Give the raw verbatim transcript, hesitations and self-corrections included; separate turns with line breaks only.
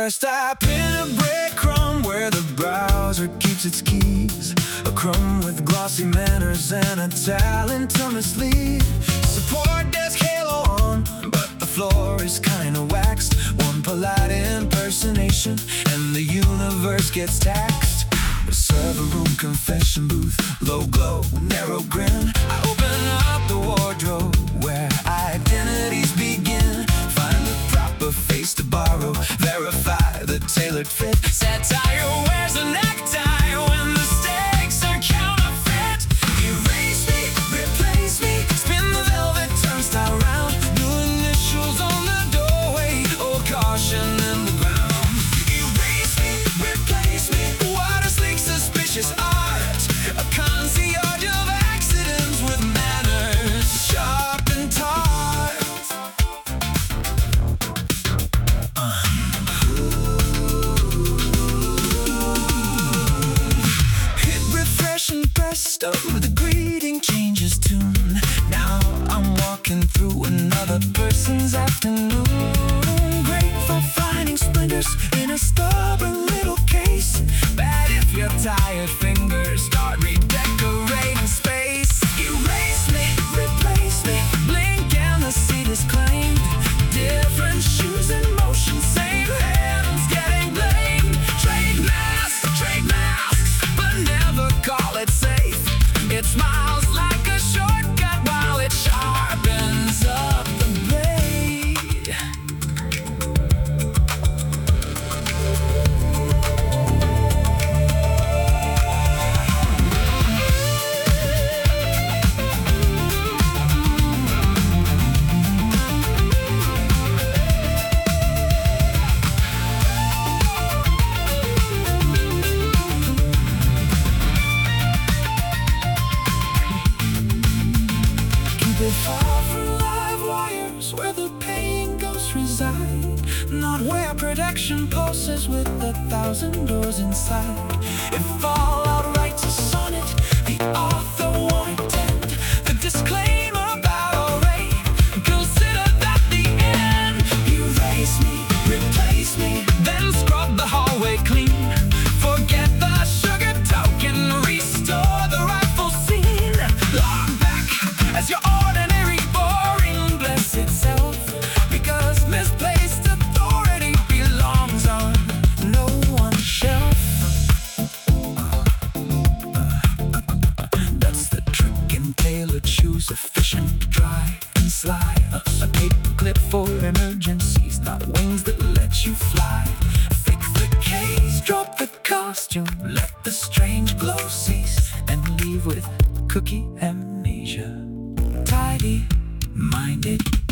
First I pin a breadcrumb where the browser keeps its keys, a crumb with glossy manners and a talent to mislead. Support desk halo on, but the floor is kinda waxed. One polite impersonation and the universe gets taxed. The server room confession booth, low glow, narrow grin. I open up the wardrobe where identities begin. Find the proper face to borrow, verify the tailored fit. Satire wears a necktie when the stakes are counterfeit. Erase me, replace me, spin the velvet turnstile round. New initials on the doorway, old caution in the ground. Erase me, replace me, what a sleek suspicious art. A concierge of accidents with manners sharp and tart. uh. Hit refresh and presto, the greeting changes tune. Now I'm walking through another person's afternoon. Grateful finding splinters in a stubborn little case. Bad if your tired fingers start redecorating space. Erase me, replace me, blink and the seat is claimed. Different shoes in motion, same hands getting blamed. Trade masks, trade masks, but never call it safe. It smiles like a shortcut while it sharpens up the blade. Keep it far from live wires where the paying ghosts reside, not where production pulses with a thousand doors inside. If Fallout writes a sonnet, the author won't intend the disclaimer about array. Consider that the end. Erase me, replace me, then scrub the hallway clean. Forget the sugar token, restore the rightful scene. Log back as your ordinary boring bless itself, because misplaced authority belongs on no one's shelf. That's the trick in tailored shoes, efficient, dry, and sly. A, a paper clip for emergencies, not wings that let you fly. Fix the case, drop the costume, let the strange glow cease, and leave with cookie amnesia. Tidy minded